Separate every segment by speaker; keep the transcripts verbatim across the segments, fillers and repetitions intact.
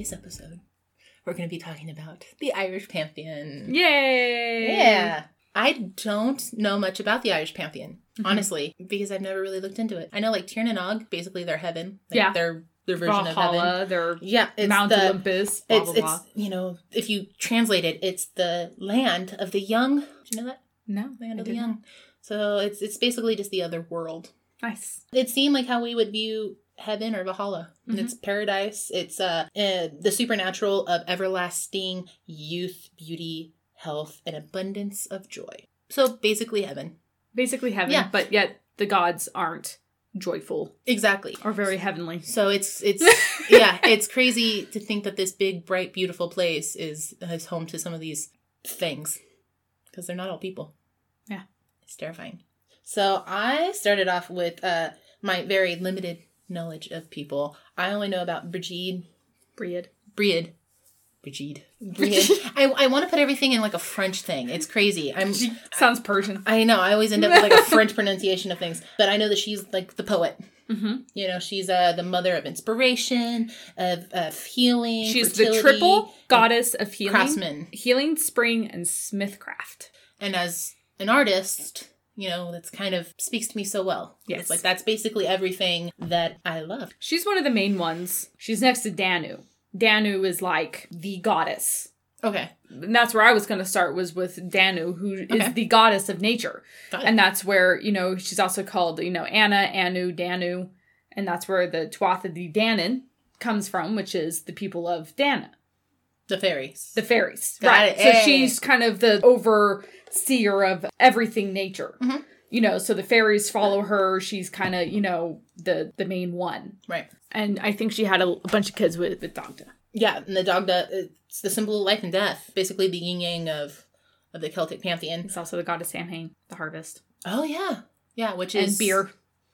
Speaker 1: this episode, we're going to be talking about the Irish Pantheon.
Speaker 2: Yay!
Speaker 1: Yeah. I don't know much about the Irish Pantheon,
Speaker 2: Mm-hmm.
Speaker 1: honestly, because I've never really looked into it. I know, like, Tir na Nog, basically their heaven. Like,
Speaker 2: Yeah.
Speaker 1: Their, their version
Speaker 2: Valhalla,
Speaker 1: of heaven.
Speaker 2: their
Speaker 1: Yeah. It's
Speaker 2: Mount
Speaker 1: the,
Speaker 2: Olympus, blah,
Speaker 1: it's,
Speaker 2: blah,
Speaker 1: it's,
Speaker 2: blah.
Speaker 1: you know, if you translate it, it's the land of the young. Do you know that?
Speaker 2: No,
Speaker 1: Land
Speaker 2: I
Speaker 1: of the
Speaker 2: didn't.
Speaker 1: young. So it's it's basically just the other world.
Speaker 2: Nice.
Speaker 1: It seemed like how we would view heaven or Valhalla.
Speaker 2: Mm-hmm.
Speaker 1: It's paradise. It's uh, uh the supernatural of everlasting youth, beauty, health, and abundance of joy. So basically heaven.
Speaker 2: Basically heaven,
Speaker 1: Yeah.
Speaker 2: but yet the gods aren't joyful
Speaker 1: Exactly.
Speaker 2: or very heavenly.
Speaker 1: So it's it's yeah, it's crazy to think that this big, bright, beautiful place is is home to some of these things, because they're not all people.
Speaker 2: Yeah.
Speaker 1: It's terrifying. So I started off with uh my very limited knowledge of people. I only know about Brigid.
Speaker 2: Breed.
Speaker 1: Brigid. Brigid. Brigid. I, I want to put everything in like a French thing. It's crazy. I'm
Speaker 2: Sounds Persian.
Speaker 1: I know. I always end up with like a French pronunciation of things. But I know that she's like the poet.
Speaker 2: Mm-hmm.
Speaker 1: You know, she's uh, the mother of inspiration, of, of healing,
Speaker 2: She's
Speaker 1: fertility,
Speaker 2: the triple goddess of healing,
Speaker 1: craftsman.
Speaker 2: healing, spring, and smithcraft.
Speaker 1: And as an artist, you know, that's kind of speaks to me so well.
Speaker 2: Yes.
Speaker 1: It's like that's basically everything that I love.
Speaker 2: She's one of the main ones. She's next to Danu. Danu is like the goddess.
Speaker 1: Okay.
Speaker 2: And that's where I was going to start, was with Danu, who is
Speaker 1: Okay.
Speaker 2: the goddess of nature.
Speaker 1: Got it.
Speaker 2: And that's where, you know, she's also called, you know, Anna, Anu, Danu. And that's where the Tuatha De Danann comes from, which is the people of Dana.
Speaker 1: The fairies.
Speaker 2: The fairies.
Speaker 1: Got
Speaker 2: right.
Speaker 1: it.
Speaker 2: So
Speaker 1: Hey.
Speaker 2: she's kind of the overseer of everything nature.
Speaker 1: Mhm.
Speaker 2: You know, so the fairies follow her. She's kind of, you know, the, the main one.
Speaker 1: Right.
Speaker 2: And I think she had a, a bunch of kids with, with Dagda.
Speaker 1: Yeah, and the Dagda, it's the symbol of life and death. Basically the yin-yang of, of the Celtic pantheon.
Speaker 2: It's also the goddess Samhain, the harvest.
Speaker 1: Oh, yeah. Yeah, which is...
Speaker 2: And beer.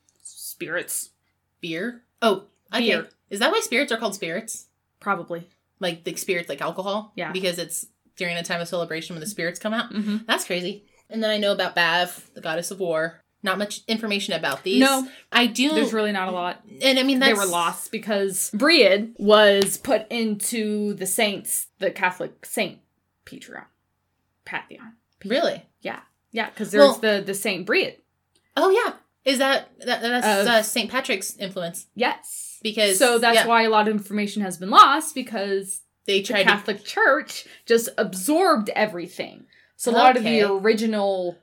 Speaker 2: Spirits.
Speaker 1: Beer? Oh, okay.
Speaker 2: Beer.
Speaker 1: Is that why spirits are called spirits?
Speaker 2: Probably.
Speaker 1: Like, the spirits, like alcohol?
Speaker 2: Yeah.
Speaker 1: Because it's during a time of celebration when the spirits come out?
Speaker 2: Mm-hmm.
Speaker 1: That's crazy. And then I know about Bav, the goddess of war. Not much information about these.
Speaker 2: No.
Speaker 1: I do...
Speaker 2: There's really not a lot.
Speaker 1: And I mean, that's...
Speaker 2: They were lost because Breed was put into the saints, the Catholic saint Patreon. Pantheon.
Speaker 1: Really?
Speaker 2: Yeah. Yeah, because there's
Speaker 1: Well-
Speaker 2: the, the Saint Breed.
Speaker 1: Oh, yeah. Is that... that that's
Speaker 2: Of-
Speaker 1: uh, Saint Patrick's influence.
Speaker 2: Yes.
Speaker 1: Because...
Speaker 2: So that's
Speaker 1: yeah,
Speaker 2: why a lot of information has been lost, because
Speaker 1: they
Speaker 2: the
Speaker 1: tried to...
Speaker 2: Catholic Church just absorbed everything. So a lot of
Speaker 1: Okay.
Speaker 2: the original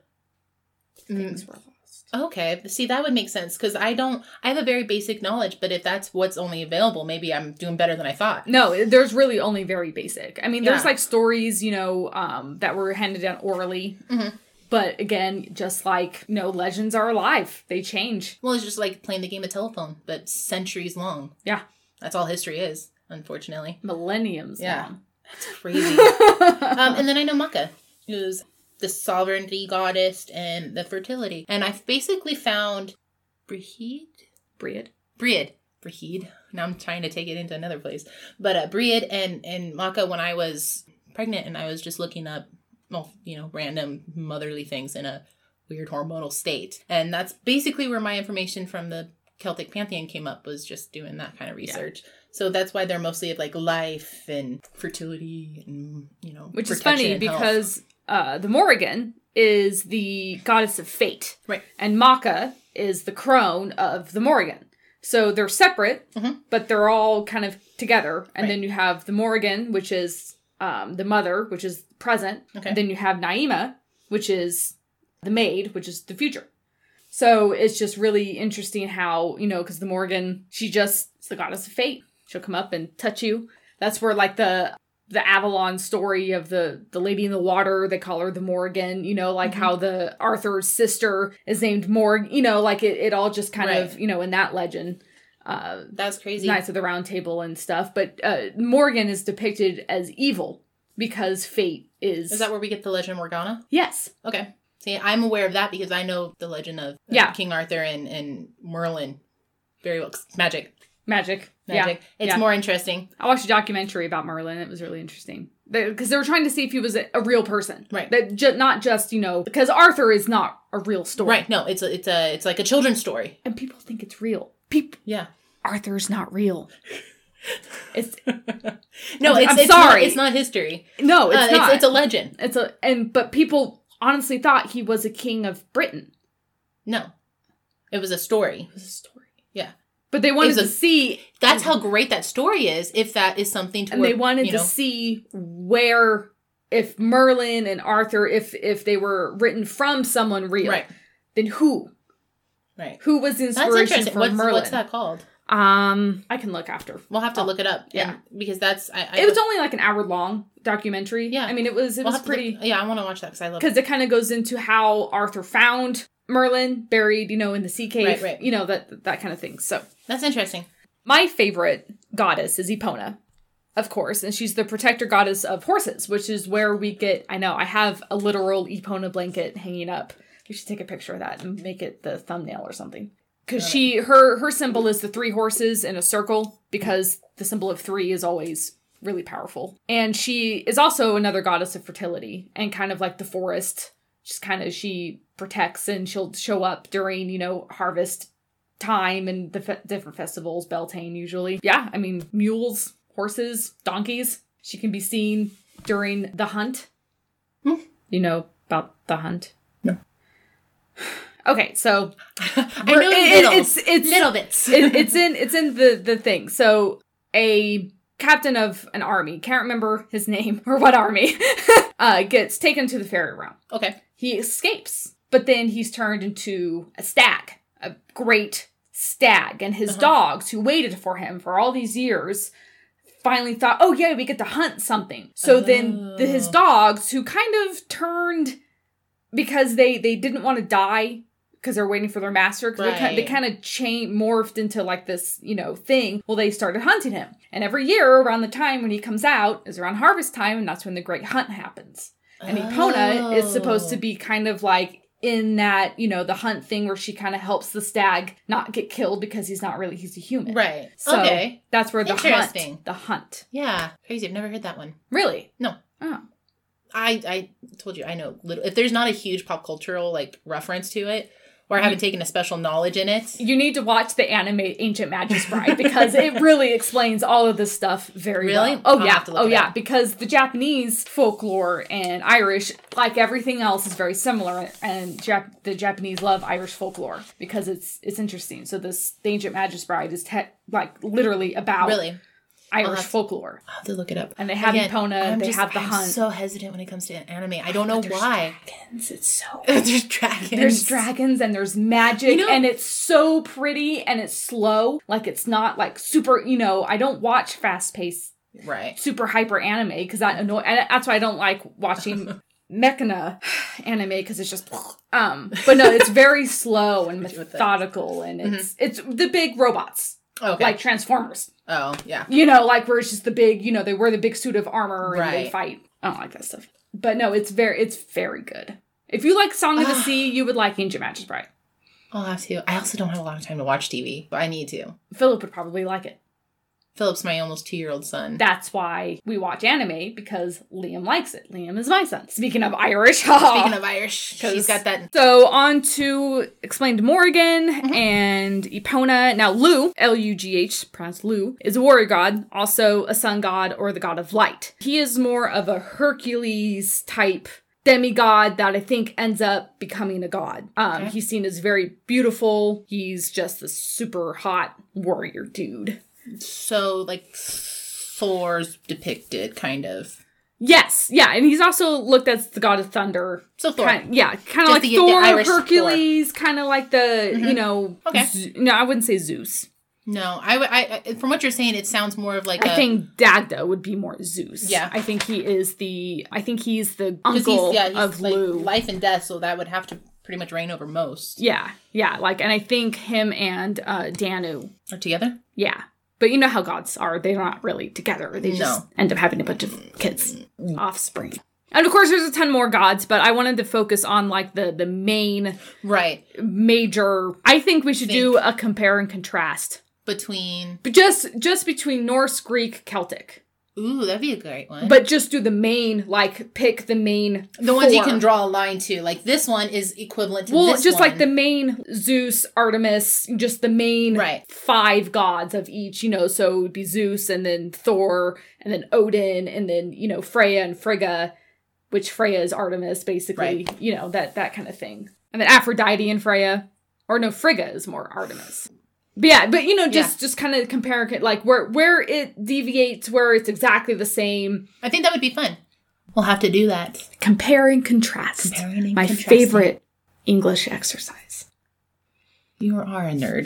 Speaker 1: Mm.
Speaker 2: things were lost.
Speaker 1: Okay. See, that would make sense, because I don't... I have a very basic knowledge, but if that's what's only available, maybe I'm doing better than I thought.
Speaker 2: No, there's really only very basic. I mean, there's
Speaker 1: Yeah.
Speaker 2: like stories, you know, um, that were handed down orally.
Speaker 1: Mhm.
Speaker 2: But again, just like, you know, legends are alive. They change.
Speaker 1: Well, it's just like playing the game of telephone, but centuries long.
Speaker 2: Yeah.
Speaker 1: That's all history is, unfortunately.
Speaker 2: Millenniums
Speaker 1: Yeah.
Speaker 2: long.
Speaker 1: That's crazy. um, and then I know Makkah, who's the sovereignty goddess and the fertility. And I've basically found Brihid?
Speaker 2: Breed.
Speaker 1: Breed. Brihid. Now I'm trying to take it into another place. But uh, Breed and, and Makkah, when I was pregnant and I was just looking up, well, you know, random motherly things in a weird hormonal state. And that's basically where my information from the Celtic Pantheon came up, was just doing that kind of research. Yeah. So that's why they're mostly of like life and fertility and, you know,
Speaker 2: Which is
Speaker 1: protection
Speaker 2: funny
Speaker 1: and health.
Speaker 2: because uh, the Morrigan is the goddess of fate.
Speaker 1: Right.
Speaker 2: And Makkah is the crone of the Morrigan. So they're separate,
Speaker 1: Mhm.
Speaker 2: but they're all kind of together. And
Speaker 1: Right.
Speaker 2: then you have the Morrigan, which is um, the mother, which is present.
Speaker 1: Okay.
Speaker 2: And then you have Naima, which is the maid, which is the future. So it's just really interesting how, you know, because the Morrigan, she just, it's the goddess of fate. She'll come up and touch you. That's where like the the Avalon story of the, the lady in the water, they call her the Morrigan, you know, like
Speaker 1: Mm-hmm.
Speaker 2: how the Arthur's sister is named Morg, you know, like it, it all just kind
Speaker 1: Right.
Speaker 2: of, you know, in that legend. Uh,
Speaker 1: That's crazy.
Speaker 2: Knights of the Round Table and stuff. But uh, Morgan is depicted as evil because fate is...
Speaker 1: Is that where we get the legend of Morgana?
Speaker 2: Yes.
Speaker 1: Okay. See, I'm aware of that because I know the legend of uh,
Speaker 2: Yeah.
Speaker 1: King Arthur and, and Merlin very well. Magic.
Speaker 2: Magic.
Speaker 1: Magic.
Speaker 2: Yeah.
Speaker 1: It's
Speaker 2: yeah.
Speaker 1: more interesting.
Speaker 2: I watched a documentary about Merlin. It was really interesting. Because they, they were trying to see if he was a, a real person.
Speaker 1: Right.
Speaker 2: That ju- not just, you know... Because Arthur is not a real story.
Speaker 1: Right. No, it's a, it's a, it's like a children's story.
Speaker 2: And people think it's real. People...
Speaker 1: Yeah.
Speaker 2: Arthur's not real. It's
Speaker 1: no, it's,
Speaker 2: I'm
Speaker 1: it's
Speaker 2: sorry.
Speaker 1: Not, it's not history.
Speaker 2: No, it's
Speaker 1: uh,
Speaker 2: not.
Speaker 1: It's, it's a legend.
Speaker 2: It's a and but people honestly thought he was a king of Britain.
Speaker 1: No, it was a story.
Speaker 2: It was a story.
Speaker 1: Yeah,
Speaker 2: but they wanted
Speaker 1: a,
Speaker 2: to see.
Speaker 1: That's how great that story is. If that is something to,
Speaker 2: and
Speaker 1: where,
Speaker 2: they wanted
Speaker 1: you
Speaker 2: to
Speaker 1: know,
Speaker 2: see where if Merlin and Arthur, if if they were written from someone real,
Speaker 1: right?
Speaker 2: Then who?
Speaker 1: Right.
Speaker 2: Who was the
Speaker 1: That's
Speaker 2: inspiration
Speaker 1: interesting.
Speaker 2: for
Speaker 1: What's,
Speaker 2: Merlin?
Speaker 1: what's that called?
Speaker 2: Um, I can look after.
Speaker 1: We'll have to
Speaker 2: oh,
Speaker 1: look it up.
Speaker 2: Yeah,
Speaker 1: and, because that's I, I.
Speaker 2: It was only like an hour long documentary.
Speaker 1: Yeah,
Speaker 2: I mean, it was it
Speaker 1: we'll
Speaker 2: was pretty.
Speaker 1: Look, yeah, I want to watch that because I love
Speaker 2: because it kind of goes into how Arthur found Merlin buried, you know, in the sea cave,
Speaker 1: right, right.
Speaker 2: You know, that that kind of thing. So
Speaker 1: that's interesting.
Speaker 2: My favorite goddess is Epona, of course, and she's the protector goddess of horses, which is where we get. I know I have a literal Epona blanket hanging up. You should take a picture of that and make it the thumbnail or something. Because she, her, her symbol is the three horses in a circle, because the symbol of three is always really powerful. And she is also another goddess of fertility and kind of like the forest. Just kind of, she protects and she'll show up during, you know, harvest time and the fe- different festivals, Beltane usually. Yeah, I mean, mules, horses, donkeys. She can be seen during the hunt.
Speaker 1: Hmm.
Speaker 2: You know about the hunt?
Speaker 1: No.
Speaker 2: Okay, so
Speaker 1: I know it, little,
Speaker 2: it's it's
Speaker 1: little bits.
Speaker 2: it, it's in it's in the the thing. So a captain of an army, can't remember his name or what army, uh, gets taken to the fairy realm.
Speaker 1: Okay,
Speaker 2: he escapes, but then he's turned into a stag, a great stag, and his uh-huh. dogs, who waited for him for all these years, finally thought, "Oh yeah, we get to hunt something." So oh. then the, his dogs, who kind of turned because they they didn't want to die. Because they're waiting for their master. Because right. they kind of chain morphed into like this, you know, thing. Well, they started hunting him. And every year around the time when he comes out is around harvest time. And that's when the great hunt happens. And oh. Epona is supposed to be kind of like in that, you know, the hunt thing where she kind of helps the stag not get killed because he's not really, he's a human.
Speaker 1: Right.
Speaker 2: So
Speaker 1: okay.
Speaker 2: That's where the hunt. The hunt.
Speaker 1: Yeah. Crazy. I've never heard that one.
Speaker 2: Really?
Speaker 1: No.
Speaker 2: Oh.
Speaker 1: I, I told you, I know little. If there's not a huge pop cultural like reference to it, or I haven't taken a special knowledge in it.
Speaker 2: You need to watch the anime Ancient Magus Bride because it really explains all of this stuff very
Speaker 1: really?
Speaker 2: well. Oh
Speaker 1: I'll
Speaker 2: yeah, oh yeah,
Speaker 1: up.
Speaker 2: Because the Japanese folklore and Irish, like everything else, is very similar, and Jap- the Japanese love Irish folklore because it's it's interesting. So this the Ancient Magus Bride is te- like literally about
Speaker 1: really.
Speaker 2: Irish
Speaker 1: to,
Speaker 2: folklore.
Speaker 1: I'll have to look it up.
Speaker 2: And they have Again, Epona,
Speaker 1: I'm
Speaker 2: they
Speaker 1: just,
Speaker 2: have the
Speaker 1: I'm
Speaker 2: hunt.
Speaker 1: I'm so hesitant when it comes to anime. I don't know
Speaker 2: there's
Speaker 1: why.
Speaker 2: Dragons. It's so
Speaker 1: There's dragons.
Speaker 2: There's dragons and there's magic,
Speaker 1: you know,
Speaker 2: and it's so pretty and it's slow. Like it's not like super, you know, I don't watch fast paced
Speaker 1: right.
Speaker 2: super hyper anime because that annoy and that's why I don't like watching Mechana anime because it's just um but no, it's very slow and methodical and it's mm-hmm. it's the big robots.
Speaker 1: Okay.
Speaker 2: Like Transformers.
Speaker 1: Oh, yeah.
Speaker 2: You know, like where it's just the big, you know, they wear the big suit of armor and
Speaker 1: right.
Speaker 2: they fight. I don't like that stuff. But no, it's very it's very good. If you like Song of the Sea, you would like Ancient Magus Bride.
Speaker 1: I'll have to. I also don't have a lot of time to watch T V, but I need to.
Speaker 2: Philip would probably like it.
Speaker 1: Philip's my almost two-year-old son.
Speaker 2: That's why we watch anime, because Liam likes it. Liam is my son. Speaking of Irish.
Speaker 1: Speaking of Irish, she's got that.
Speaker 2: So on to Explained Morrigan
Speaker 1: mm-hmm.
Speaker 2: and Epona. Now Lu, L U G H, pronounced Lu, is a warrior god, also a sun god or the god of light. He is more of a Hercules type demigod that I think ends up becoming a god. Um, okay. He's seen as very beautiful. He's just a super hot warrior dude.
Speaker 1: So, like, Thor's depicted, kind of.
Speaker 2: Yes, yeah, and he's also looked as the god of thunder.
Speaker 1: So Thor.
Speaker 2: Kind, yeah, kind of like
Speaker 1: the,
Speaker 2: Thor,
Speaker 1: the
Speaker 2: Hercules, kind of like the, mm-hmm. you know...
Speaker 1: Okay.
Speaker 2: Z- no, I wouldn't say Zeus.
Speaker 1: No, I, I, I, from what you're saying, it sounds more of like
Speaker 2: I
Speaker 1: a...
Speaker 2: think Dagda would be more Zeus.
Speaker 1: Yeah.
Speaker 2: I think he is the... I think he's the uncle
Speaker 1: he's, yeah, he's
Speaker 2: of
Speaker 1: like
Speaker 2: Lu.
Speaker 1: Life and death, so that would have to pretty much reign over most.
Speaker 2: Yeah, yeah, like, and I think him and uh, Danu...
Speaker 1: Are together?
Speaker 2: Yeah. But you know how gods are. They're not really together. They just
Speaker 1: no.
Speaker 2: end up having a bunch of kids. Offspring. And of course, there's a ton more gods, but I wanted to focus on, like, the, the main...
Speaker 1: Right.
Speaker 2: Major... I think we should think. do a compare and contrast.
Speaker 1: Between...
Speaker 2: But just, just between Norse, Greek, Celtic.
Speaker 1: Ooh, that'd be a great one.
Speaker 2: But just do the main, like, pick the main
Speaker 1: The ones you
Speaker 2: four.
Speaker 1: can draw a line to. Like, this one is equivalent to
Speaker 2: Well,
Speaker 1: this
Speaker 2: just
Speaker 1: one.
Speaker 2: like the main Zeus, Artemis, just the main
Speaker 1: Right.
Speaker 2: five gods of each, you know, so it would be Zeus and then Thor and then Odin and then, you know, Freya and Frigga, which Freya is Artemis, basically,
Speaker 1: Right.
Speaker 2: you know, that, that kind of thing. And then Aphrodite and Freya. Or no, Frigga is more Artemis. But yeah, but you know, just,
Speaker 1: Yeah.
Speaker 2: just kind of compare, like, where, where it deviates, where it's exactly the same.
Speaker 1: I think that would be fun. We'll have to do that.
Speaker 2: Compare and contrast.
Speaker 1: Comparing and
Speaker 2: My
Speaker 1: contrasting.
Speaker 2: favorite English exercise.
Speaker 1: You are a nerd.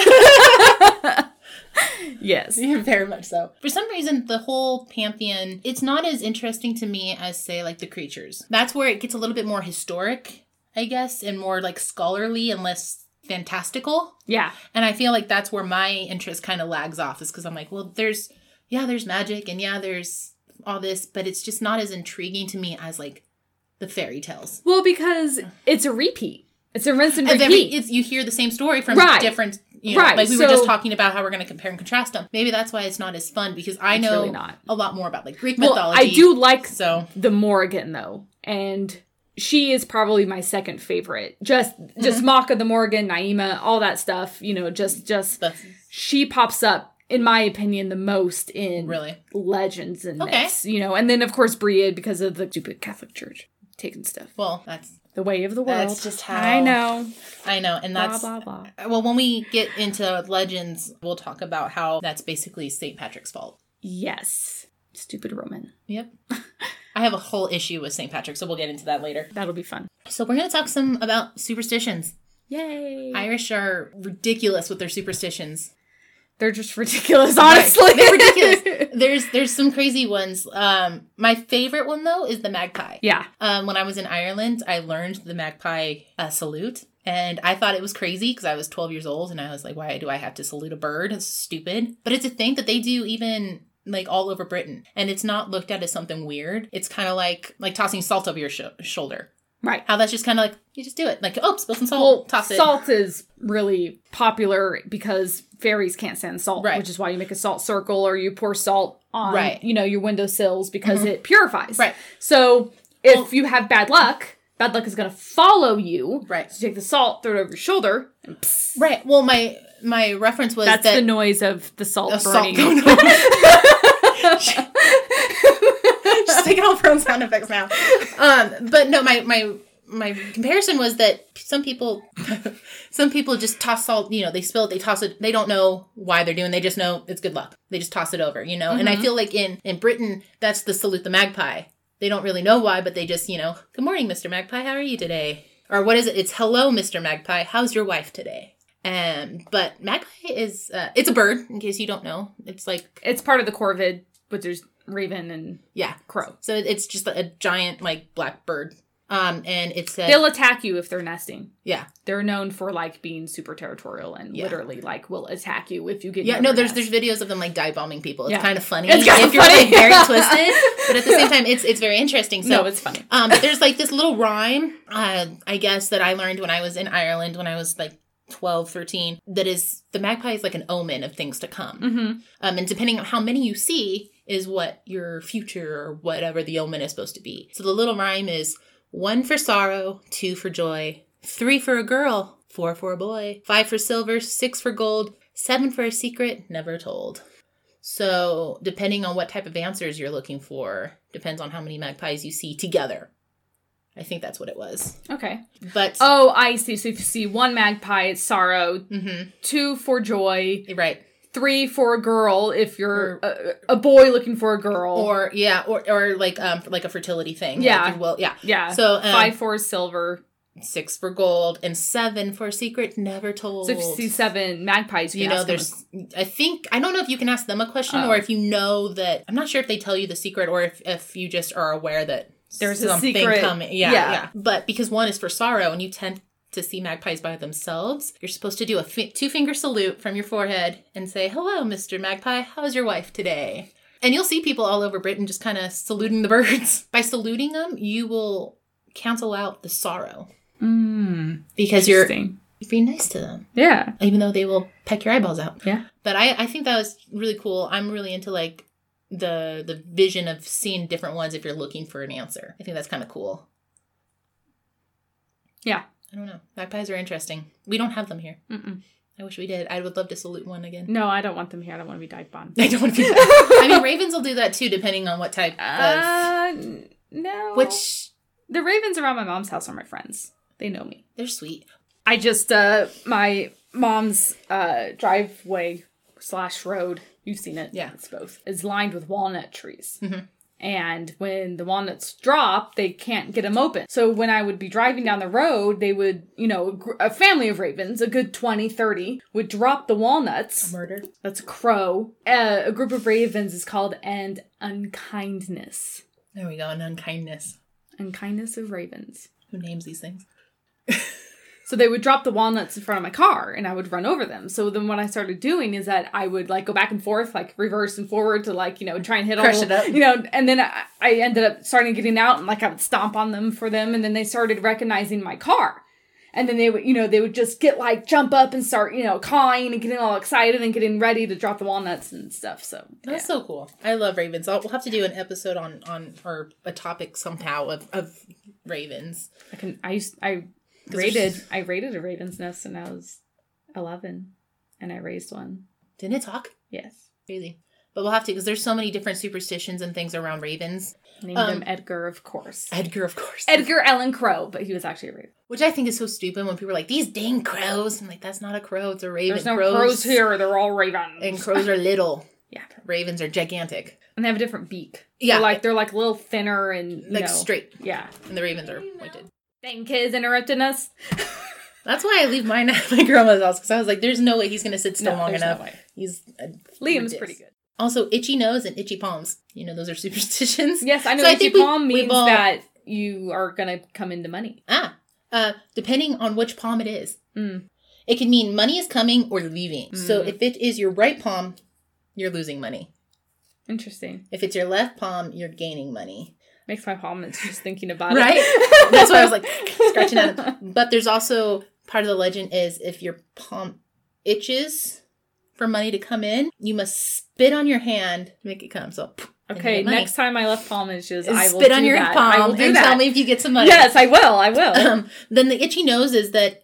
Speaker 2: Yes.
Speaker 1: Very much so. For some reason, the whole pantheon, it's not as interesting to me as, say, like, the creatures. That's where it gets a little bit more historic, I guess, and more, like, scholarly and less fantastical.
Speaker 2: Yeah.
Speaker 1: And I feel like that's where my interest kind of lags off, is because I'm like, well, there's, yeah, there's magic, and yeah, there's all this, but it's just not as intriguing to me as, like, the fairy tales.
Speaker 2: Well, because it's a repeat. It's a rinse and
Speaker 1: And
Speaker 2: repeat.
Speaker 1: then it's, you hear the same story from
Speaker 2: Right.
Speaker 1: different, you know,
Speaker 2: Right,
Speaker 1: like we were
Speaker 2: so-
Speaker 1: just talking about how we're going to compare and contrast them. Maybe that's why it's not as fun, because I
Speaker 2: It's
Speaker 1: know
Speaker 2: really not.
Speaker 1: a lot more about, like, Greek
Speaker 2: Well,
Speaker 1: mythology.
Speaker 2: I do like
Speaker 1: So,
Speaker 2: the Morrigan, though. And she is probably my second favorite. Just just Maka the Morrigan, Naima, all that stuff. You know, just, just
Speaker 1: the,
Speaker 2: she pops up, in my opinion, the most in
Speaker 1: really.
Speaker 2: legends and
Speaker 1: Okay.
Speaker 2: myths. You know, and then, of course, Breed, because of the stupid Catholic Church taking stuff.
Speaker 1: Well, that's,
Speaker 2: The way of the world.
Speaker 1: That's just how-
Speaker 2: I know.
Speaker 1: I know. And
Speaker 2: Blah,
Speaker 1: that's,
Speaker 2: blah, blah.
Speaker 1: well, when we get into legends, we'll talk about how that's basically Saint Patrick's fault.
Speaker 2: Yes. Stupid Roman.
Speaker 1: Yep. I have a whole issue with Saint Patrick, so we'll get into that later.
Speaker 2: That'll be fun.
Speaker 1: So we're going to talk some about superstitions.
Speaker 2: Yay.
Speaker 1: Irish are ridiculous with their superstitions.
Speaker 2: They're just ridiculous, honestly.
Speaker 1: Right. They're ridiculous. There's there's some crazy ones. Um, my favorite one, though, is the magpie.
Speaker 2: Yeah.
Speaker 1: Um, when I was in Ireland, I learned the magpie uh, salute. And I thought it was crazy because I was twelve years old. And I was like, why do I have to salute a bird? It's stupid. But it's a thing that they do even like all over Britain. And it's not looked at as something weird. It's kind of like like tossing salt over your sh- shoulder.
Speaker 2: Right.
Speaker 1: How that's just kind of like, you just do it. Like, oh, spill some salt,
Speaker 2: Well,
Speaker 1: toss it.
Speaker 2: salt is really popular because fairies can't stand salt,
Speaker 1: Right.
Speaker 2: which is why you make a salt circle or you pour salt on,
Speaker 1: Right.
Speaker 2: you know, your windowsills because it purifies.
Speaker 1: Right.
Speaker 2: So if
Speaker 1: Well-
Speaker 2: you have bad luck, bad luck is going to follow you.
Speaker 1: Right.
Speaker 2: So you take the salt, throw it over your shoulder, and psst.
Speaker 1: Right. Well, my my reference was
Speaker 2: That's
Speaker 1: that
Speaker 2: the noise of the salt
Speaker 1: of
Speaker 2: burning.
Speaker 1: salt going on. Just taking all her own sound effects now. Um, but no, my my my comparison was that some people, some people just toss salt. You know, they spill it, they toss it. They don't know why they're doing. They just know it's good luck. They just toss it over. You know, and I feel like in in Britain, that's the salute the magpie. They don't really know why, but they just, you know, good morning, Mister Magpie. How are you today? Or what is it? It's hello, Mister Magpie. How's your wife today? Um, but magpie is uh, it's a bird. In case you don't know, it's like
Speaker 2: It's part of the corvid, but there's raven and
Speaker 1: yeah.
Speaker 2: crow.
Speaker 1: So it's just a giant like black bird. Um, and it's uh,
Speaker 2: They'll attack you if they're nesting.
Speaker 1: yeah,
Speaker 2: They're known for like being super territorial and
Speaker 1: Yeah.
Speaker 2: literally like will attack you if you get
Speaker 1: yeah.
Speaker 2: near
Speaker 1: No,
Speaker 2: their
Speaker 1: there's
Speaker 2: nest.
Speaker 1: there's videos of them like dive bombing people. It's
Speaker 2: Yeah.
Speaker 1: kind of funny.
Speaker 2: It's kinda
Speaker 1: if you're
Speaker 2: funny.
Speaker 1: like very twisted, but at the same time, it's it's very interesting. So
Speaker 2: No, it's funny.
Speaker 1: Um, there's like this little rhyme, uh, I guess, that I learned when I was in Ireland when I was like twelve, thirteen, that is, the magpie is like an omen of things to come.
Speaker 2: Mm-hmm.
Speaker 1: Um, and depending on how many you see is what your future or whatever the omen is supposed to be. So the little rhyme is one for sorrow, two for joy, three for a girl, four for a boy, five for silver, six for gold, seven for a secret never told. So depending on what type of answers you're looking for, depends on how many magpies you see together. I think that's what it was.
Speaker 2: Okay.
Speaker 1: But,
Speaker 2: Oh, I see. So if you see one magpie, it's sorrow.
Speaker 1: mhm,
Speaker 2: Two for joy.
Speaker 1: right.
Speaker 2: Three for a girl if you're a, a boy looking for a girl.
Speaker 1: Or, yeah, or, or like, um, like a fertility thing.
Speaker 2: Yeah.
Speaker 1: Like, well, yeah.
Speaker 2: yeah.
Speaker 1: So, um,
Speaker 2: five for silver.
Speaker 1: Six for gold, and seven for a secret never told.
Speaker 2: So if you see seven magpies, you,
Speaker 1: you
Speaker 2: can
Speaker 1: know,
Speaker 2: ask
Speaker 1: there's,
Speaker 2: them.
Speaker 1: I think, I don't know if you can ask them a question
Speaker 2: Oh.
Speaker 1: or if you know that, I'm not sure if they tell you the secret or if, if you just are aware that
Speaker 2: There's a
Speaker 1: something
Speaker 2: secret.
Speaker 1: coming. Yeah,
Speaker 2: Yeah.
Speaker 1: yeah. But because one is for sorrow and you tend to see magpies by themselves, you're supposed to do a fi- two finger salute from your forehead and say, hello, Mister Magpie, how's your wife today? And you'll see people all over Britain just kind of saluting the birds. By saluting them, you will cancel out the sorrow.
Speaker 2: Mm,
Speaker 1: Because you're
Speaker 2: interesting.
Speaker 1: be nice to them,
Speaker 2: Yeah.
Speaker 1: even though they will peck your eyeballs out.
Speaker 2: Yeah.
Speaker 1: But I, I think that was really cool. I'm really into like the the vision of seeing different ones if you're looking for an answer. I think that's kind of cool.
Speaker 2: Yeah.
Speaker 1: I don't know. Magpies are interesting. We don't have them here.
Speaker 2: Mm-mm.
Speaker 1: I wish we did. I would love to salute one again.
Speaker 2: No, I don't want them here. I don't want to be dive bombed.
Speaker 1: I don't want to be. I mean, ravens will do that too, depending on what type
Speaker 2: Uh,
Speaker 1: of.
Speaker 2: n- no.
Speaker 1: Which
Speaker 2: The ravens around my mom's house are my friends. They know me.
Speaker 1: they're sweet.
Speaker 2: I just, uh, my mom's uh, driveway slash road, you've seen it.
Speaker 1: Yeah.
Speaker 2: It's both. Is lined with walnut trees.
Speaker 1: Mm-hmm.
Speaker 2: And when the walnuts drop, they can't get them open. So when I would be driving down the road, they would, you know, a, gr- a family of ravens, a good twenty, thirty, would drop the walnuts.
Speaker 1: Murder.
Speaker 2: That's a crow. Uh, a group of ravens is called and unkindness.
Speaker 1: There we go. An unkindness.
Speaker 2: Unkindness of ravens.
Speaker 1: Who names these things?
Speaker 2: So they would drop the walnuts in front of my car and I would run over them. So then what I started doing is that I would like go back and forth, like reverse and forward to like, you know, try and hit
Speaker 1: Crush
Speaker 2: all,
Speaker 1: it up.
Speaker 2: you know, and then I, I ended up starting getting out and like I would stomp on them for them. And then they started recognizing my car. And then they would, you know, they would just get like jump up and start, you know, cawing and getting all excited and getting ready to drop the walnuts and stuff. So
Speaker 1: That's
Speaker 2: yeah.
Speaker 1: so cool. I love ravens. I'll, we'll have to do an episode on, on or a topic somehow of, of ravens.
Speaker 2: I can, I used, I raided, I raided a raven's nest when I was eleven and I raised one.
Speaker 1: Didn't it talk?
Speaker 2: Yes.
Speaker 1: Crazy. But we'll have to, because there's so many different superstitions and things around ravens.
Speaker 2: Named
Speaker 1: Um,
Speaker 2: him Edgar, of course.
Speaker 1: Edgar, of course.
Speaker 2: Edgar Allan Crow, but he was actually a raven.
Speaker 1: Which I think is so stupid when people are like, these dang crows. I'm like, that's not a crow, it's a raven.
Speaker 2: There's no crows, here, they're all ravens.
Speaker 1: And crows are little.
Speaker 2: Yeah.
Speaker 1: Ravens are gigantic.
Speaker 2: And they have a different beak.
Speaker 1: Yeah.
Speaker 2: They're like, they're like a little thinner and, you
Speaker 1: Like
Speaker 2: know,
Speaker 1: straight.
Speaker 2: Yeah.
Speaker 1: And the ravens are pointed.
Speaker 2: Dang kids interrupting us.
Speaker 1: That's why I leave mine at my grandma's house, because I was like, there's no way he's going to sit still
Speaker 2: No,
Speaker 1: long
Speaker 2: there's
Speaker 1: enough.
Speaker 2: no way.
Speaker 1: He's uh,
Speaker 2: Liam's
Speaker 1: ridiculous.
Speaker 2: pretty good.
Speaker 1: Also, itchy nose and itchy palms. You know, those are superstitions.
Speaker 2: Yes, I know
Speaker 1: So I
Speaker 2: itchy
Speaker 1: think we-
Speaker 2: palm means
Speaker 1: we've all-
Speaker 2: that you are going to come into money.
Speaker 1: Ah, uh, depending on which palm it is.
Speaker 2: Mm.
Speaker 1: It can mean money is coming or leaving. So
Speaker 2: Mm.
Speaker 1: if it is your right palm, you're losing money.
Speaker 2: Interesting.
Speaker 1: If it's your left palm, you're gaining money.
Speaker 2: Makes my palm itch just thinking about
Speaker 1: Right?
Speaker 2: it.
Speaker 1: That's why I was like scratching at it. But there's also part of the legend is if your palm itches for money to come in, you must spit on your hand to make it come. So and you
Speaker 2: Okay,
Speaker 1: get money.
Speaker 2: next time my left palm itches, I will
Speaker 1: spit
Speaker 2: do
Speaker 1: on your
Speaker 2: that.
Speaker 1: palm
Speaker 2: I will do
Speaker 1: and
Speaker 2: that.
Speaker 1: tell me if you get some money.
Speaker 2: Yes, I will. I will.
Speaker 1: Um, then the itchy nose is that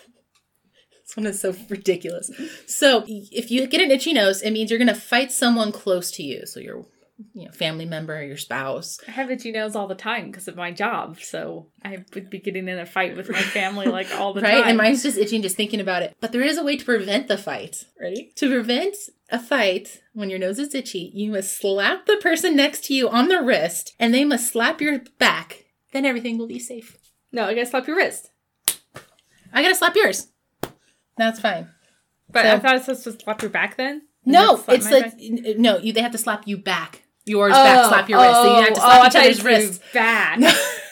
Speaker 1: this one is so ridiculous. So if you get an itchy nose, it means you're going to fight someone close to you. So your you know, family member or your spouse.
Speaker 2: I have itchy nose all the time because of my job, so I would be getting in a fight with my family like all the
Speaker 1: Right?
Speaker 2: time.
Speaker 1: And mine's just itching just thinking about it. But there is a way to prevent the fight. Ready? To prevent a fight when your nose is itchy, you must slap the person next to you on the wrist and they must slap your back. Then everything will be safe.
Speaker 2: No, I gotta slap your wrist.
Speaker 1: I gotta slap yours. That's fine.
Speaker 2: But
Speaker 1: So-
Speaker 2: I thought it was supposed to slap your back then?
Speaker 1: No,
Speaker 2: Slap
Speaker 1: it's
Speaker 2: my
Speaker 1: like,
Speaker 2: back?
Speaker 1: n- no, you they have to slap you back. Yours back, slap your wrist. So you have to
Speaker 2: oh,
Speaker 1: slap
Speaker 2: I
Speaker 1: each
Speaker 2: thought
Speaker 1: other's
Speaker 2: you threw
Speaker 1: wrists.
Speaker 2: back.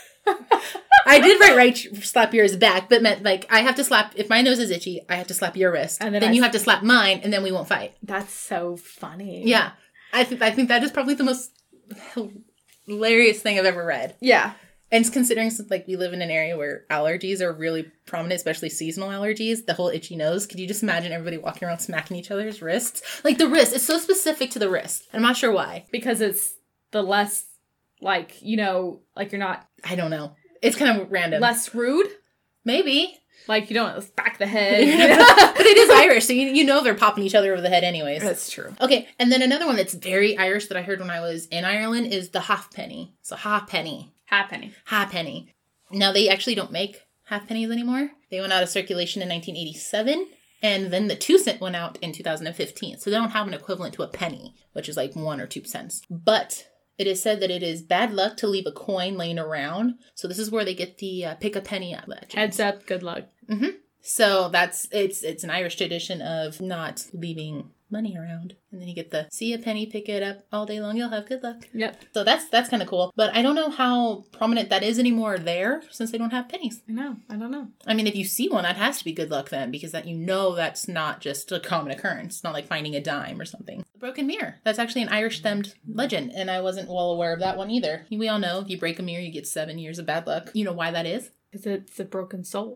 Speaker 1: I did write right, slap yours back, but meant like I have to slap, if my nose is itchy, I have to slap your wrist.
Speaker 2: And
Speaker 1: then
Speaker 2: then I
Speaker 1: you
Speaker 2: s-
Speaker 1: have to slap mine, and then we won't fight.
Speaker 2: That's so funny.
Speaker 1: Yeah. I, th- I think that is probably the most hilarious thing I've ever read.
Speaker 2: Yeah.
Speaker 1: And it's considering, like, we live in an area where allergies are really prominent, especially seasonal allergies, the whole itchy nose. Could you just imagine everybody walking around smacking each other's wrists? Like, the wrist. It's so specific to the wrist. I'm not sure why.
Speaker 2: Because it's the less, like, you know, like you're not
Speaker 1: I don't know. It's kind of random.
Speaker 2: less rude.
Speaker 1: Maybe.
Speaker 2: Like, you don't back the head.
Speaker 1: But it is Irish, so you, you know they're popping each other over the head anyways.
Speaker 2: That's true.
Speaker 1: Okay, and then another one that's very Irish that I heard when I was in Ireland is the halfpenny. So halfpenny.
Speaker 2: Halfpenny.
Speaker 1: Halfpenny. Now, they actually don't make halfpennies anymore. They went out of circulation in nineteen eighty-seven, and then the two cent went out in two thousand fifteen. So they don't have an equivalent to a penny, which is like one or two cents. But it is said that it is bad luck to leave a coin laying around. So this is where they get the uh, pick a penny at legend.
Speaker 2: Heads up, good luck.
Speaker 1: Mm-hmm. So that's, it's it's an Irish tradition of not leaving money around. And then you get the, see a penny, pick it up all day long, you'll have good luck.
Speaker 2: Yep.
Speaker 1: So that's that's kind of cool. But I don't know how prominent that is anymore there since they don't have pennies.
Speaker 2: I know. I don't know.
Speaker 1: I mean, if you see one, that has to be good luck then, because that you know that's not just a common occurrence. It's not like finding a dime or something. The broken mirror. That's actually an Irish-stemmed legend, and I wasn't well aware of that one either. We all know if you break a mirror, you get seven years of bad luck. You know why that is?
Speaker 2: Because it's a broken soul.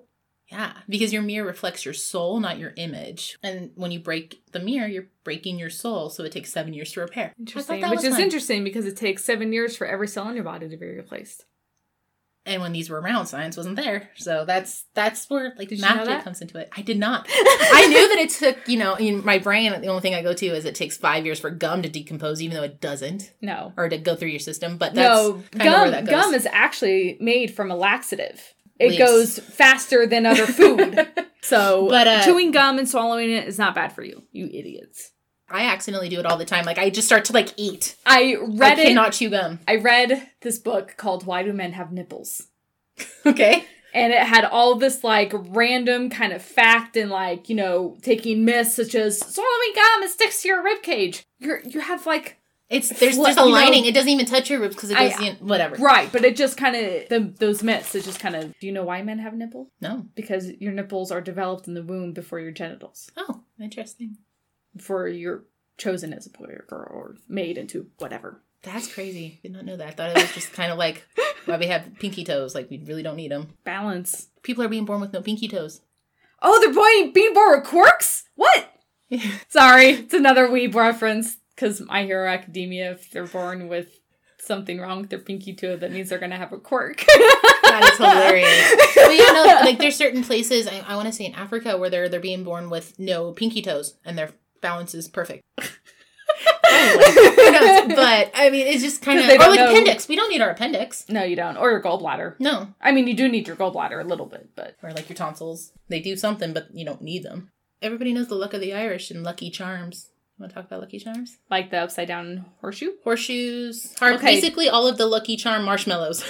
Speaker 1: Yeah, because your mirror reflects your soul, not your image. And when you break the mirror, you're breaking your soul, so it takes seven years to repair.
Speaker 2: Interesting, which is fun. Interesting because it takes seven years for every cell in your body to be replaced.
Speaker 1: And when these were around, science wasn't there. So that's that's where like
Speaker 2: Did you know
Speaker 1: magic
Speaker 2: that?
Speaker 1: comes into it. I did not. I knew that it took, you know, in my brain, the only thing I go to is it takes five years for gum to decompose, even though it doesn't.
Speaker 2: No.
Speaker 1: Or to go through your system. But that's
Speaker 2: no,
Speaker 1: kind
Speaker 2: gum,
Speaker 1: of where that goes.
Speaker 2: Gum is actually made from a laxative. It
Speaker 1: Leaves.
Speaker 2: goes faster than other food. So
Speaker 1: But, uh,
Speaker 2: chewing gum and swallowing it is not bad for you, you idiots.
Speaker 1: I accidentally do it all the time. Like, I just start to, like, eat.
Speaker 2: I read
Speaker 1: I
Speaker 2: it.
Speaker 1: cannot chew gum.
Speaker 2: I read this book called Why Do Men Have Nipples?
Speaker 1: Okay.
Speaker 2: And it had all this, like, random kind of fact and, like, you know, taking myths such as swallowing gum, it sticks to your rib cage. You're, you have, like...
Speaker 1: It's There's,
Speaker 2: fl-
Speaker 1: there's a
Speaker 2: you know,
Speaker 1: lining. It doesn't even touch your ribs because it goes
Speaker 2: I-
Speaker 1: in... Whatever.
Speaker 2: Right, but it just kind of... The, those myths, it just kind of... Do you know why men have nipples?
Speaker 1: No.
Speaker 2: Because your nipples are developed in the womb before your genitals.
Speaker 1: Oh, interesting.
Speaker 2: Before you're chosen as a boy or girl or made into whatever.
Speaker 1: That's crazy. Did not know that. I thought it was just kind of like why we have pinky toes. Like, we really don't need them.
Speaker 2: Balance.
Speaker 1: People are being born with no pinky toes.
Speaker 2: Oh, they're boy, being born with quirks? What? Sorry, it's another weeb reference. Because My Hero Academia, if they're born with something wrong with their pinky toe, that means they're going to have a quirk.
Speaker 1: That is hilarious. Well, you know, like, there's certain places, I, I want to say in Africa, where they're, they're being born with no pinky toes, and their balance is perfect. Anyway, who knows? But, I mean, it's just kind of... Or, like, know. appendix. We don't need our appendix.
Speaker 2: No, you don't. Or your gallbladder.
Speaker 1: No.
Speaker 2: I mean, you do need your gallbladder a little bit, but...
Speaker 1: Or, like, your tonsils. They do something, but you don't need them. Everybody knows the Luck of the Irish and Lucky Charms. You want to talk about Lucky Charms?
Speaker 2: Like the upside down horseshoe?
Speaker 1: Horseshoes. Heart,
Speaker 2: okay.
Speaker 1: Basically, all of the Lucky Charm marshmallows.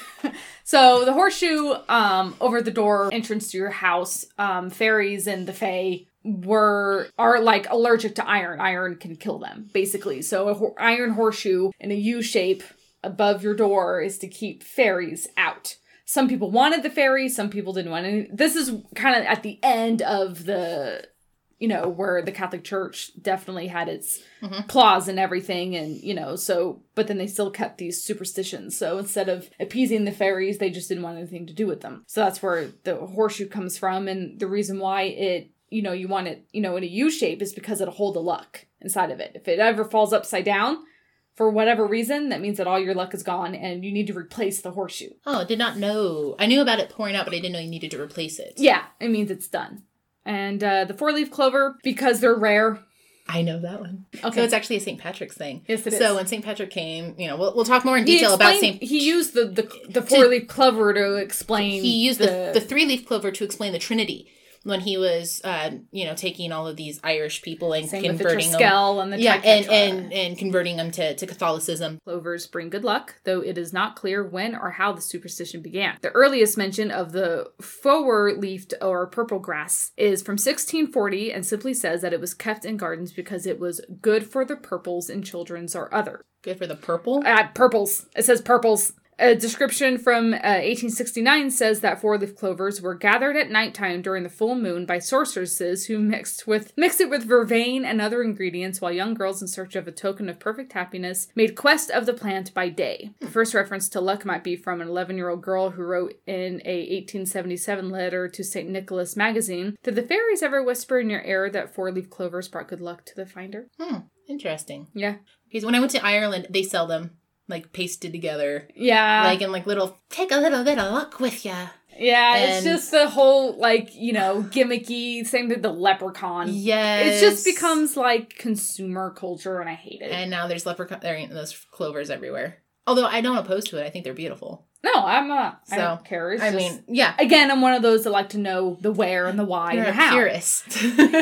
Speaker 2: So, the horseshoe, um, over the door entrance to your house, um, fairies and the fae were, are like allergic to iron. Iron can kill them, basically. So, a ho- iron horseshoe in a U shape above your door is to keep fairies out. Some people wanted the fairies, some people didn't want any. This is kind of at the end of the, you know, where the Catholic Church definitely had its mm-hmm. claws and everything. And, you know, so, but then they still kept these superstitions. So instead of appeasing the fairies, they just didn't want anything to do with them. So that's where the horseshoe comes from. And the reason why it, you know, you want it, you know, in a U shape is because it'll hold the luck inside of it. If it ever falls upside down, for whatever reason, that means that all your luck is gone and you need to replace the horseshoe.
Speaker 1: Oh, I did not know. I knew about it pouring out, but I didn't know you needed to replace it.
Speaker 2: Yeah, it means it's done. And uh, the four-leaf clover, because they're rare.
Speaker 1: I know that one.
Speaker 2: Okay.
Speaker 1: So it's actually a Saint Patrick's thing.
Speaker 2: Yes, it is.
Speaker 1: So when Saint Patrick came, you know, we'll, we'll talk more in detail about Saint
Speaker 2: He used the, the, the four-leaf clover to explain...
Speaker 1: He used
Speaker 2: the,
Speaker 1: the, the three-leaf clover to explain the Trinity. When he was, uh, you know, taking all of these Irish people and
Speaker 2: Same
Speaker 1: converting
Speaker 2: with the
Speaker 1: them,
Speaker 2: and the
Speaker 1: yeah, and, and and converting them to, to Catholicism.
Speaker 2: Clovers bring good luck, though it is not clear when or how the superstition began. The earliest mention of the four-leafed or purple grass is from sixteen forty and simply says that it was kept in gardens because it was good for the purples in children's or other.
Speaker 1: Good for the purple?
Speaker 2: Uh, purples. It says purples. A description from uh, eighteen sixty-nine says that four-leaf clovers were gathered at nighttime during the full moon by sorceresses who mixed with mixed it with vervain and other ingredients while young girls in search of a token of perfect happiness made quest of the plant by day. The first reference to luck might be from an eleven-year-old girl who wrote in a eighteen seventy-seven letter to Saint Nicholas magazine, "Did the fairies ever whisper in your ear that four-leaf clovers brought good luck to the finder?"
Speaker 1: Hmm, interesting.
Speaker 2: Yeah.
Speaker 1: Because when I went to Ireland, they sell them. Like, pasted together.
Speaker 2: Yeah.
Speaker 1: Like, in, like, little, take a little bit of luck with ya.
Speaker 2: Yeah,
Speaker 1: and
Speaker 2: it's just the whole, like, you know, gimmicky, same with the leprechaun.
Speaker 1: Yes.
Speaker 2: It just becomes, like, consumer culture, and I hate it.
Speaker 1: And now there's leprechaun, there ain't those clovers everywhere. Although, I don't oppose to it. I think they're beautiful.
Speaker 2: No, I'm not. So, I don't care. It's
Speaker 1: I
Speaker 2: just,
Speaker 1: mean, yeah.
Speaker 2: Again, I'm one of those that like to know the where and the why
Speaker 1: You're
Speaker 2: and the
Speaker 1: a
Speaker 2: how.
Speaker 1: purist.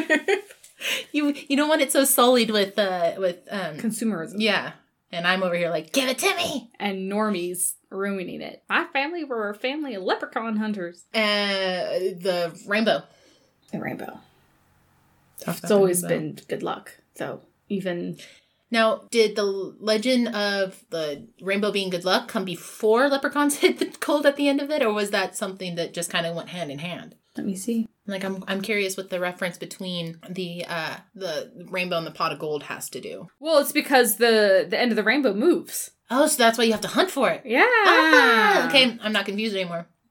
Speaker 1: you you don't want it so sullied with, uh, with, um...
Speaker 2: consumerism.
Speaker 1: Yeah. And I'm over here like, give it to me!
Speaker 2: And normies ruining it. My family were a family of leprechaun hunters.
Speaker 1: Uh, the rainbow.
Speaker 2: The rainbow.
Speaker 1: Talk
Speaker 2: it's always
Speaker 1: rainbow.
Speaker 2: been good luck, though. Even...
Speaker 1: Now, did the legend of the rainbow being good luck come before leprechauns hit the cold at the end of it? Or was that something that just kind of went hand in hand?
Speaker 2: Let me see.
Speaker 1: Like, I'm I'm curious what the reference between the uh the rainbow and the pot of gold has to do.
Speaker 2: Well, it's because the, the end of the rainbow moves.
Speaker 1: Oh, so that's why you have to hunt for it.
Speaker 2: Yeah.
Speaker 1: Ah, okay, I'm not confused anymore.